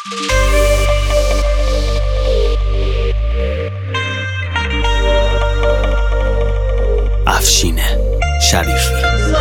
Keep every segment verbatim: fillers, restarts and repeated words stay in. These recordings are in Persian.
افشین شریفی.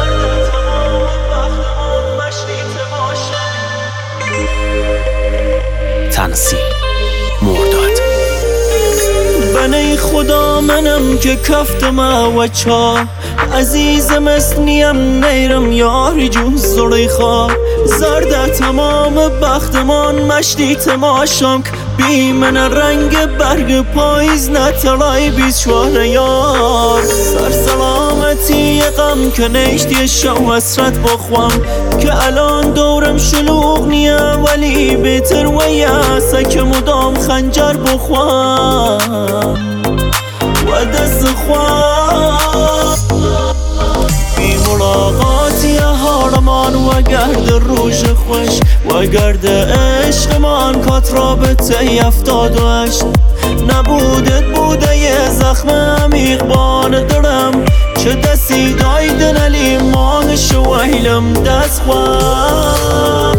تنظیم مرداد. بنای خدا منم که کفتم و چا عزیزم اسنیم نیرم یاری جوز زلیخا زرده تمام بختمان مشتی تماشام بی من رنگ برگ پاییز نتلای بیز شوهر یار سر سلامتی غم که نشتی شو حسرت بخوام که الان دورم شلوغ نیه ولی بهتر ویاسه که مدام خنجر بخوام و دست خواه بی ملاقاتی هارمان و گرد روش خوش و گرد عشق من کات رابطه افتاد و اشت نبودت بوده یه زخم عمیق بان دارم چه دستی دایدن علی ماه شویلم دست خواه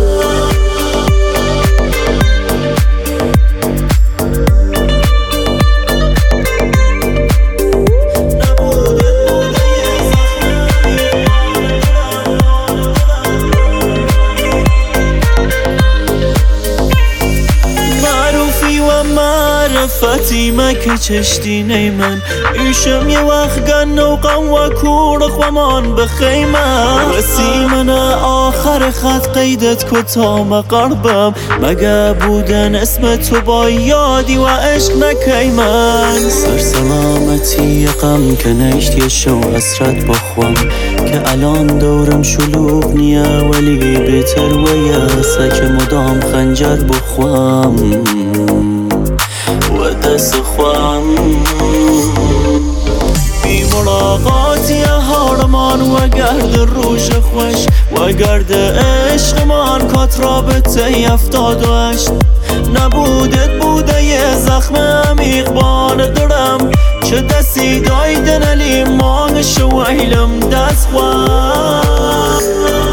فاطمه که چشتی نیمن ایشم یه وقت گن و قم و کور خوامان بخیمه رسی من آخر خط قیدت کتام قربم مگه بودن اسم تو با یادی و عشق نکیمن سر سلامتی غم که نشتی شو حسرت بخوام که الان دورم شلوغ نیه ولی بهتر ویاسه که مدام خنجر بخوام و دست خوام بی ملاقاتی هارمان و گرد روش خوش و گرد عشق من کات رابطه افتاد و اشت نبودت بوده یه زخم عمیق بان دارم چه دستی دایدن علی ماه شویلم دست خوام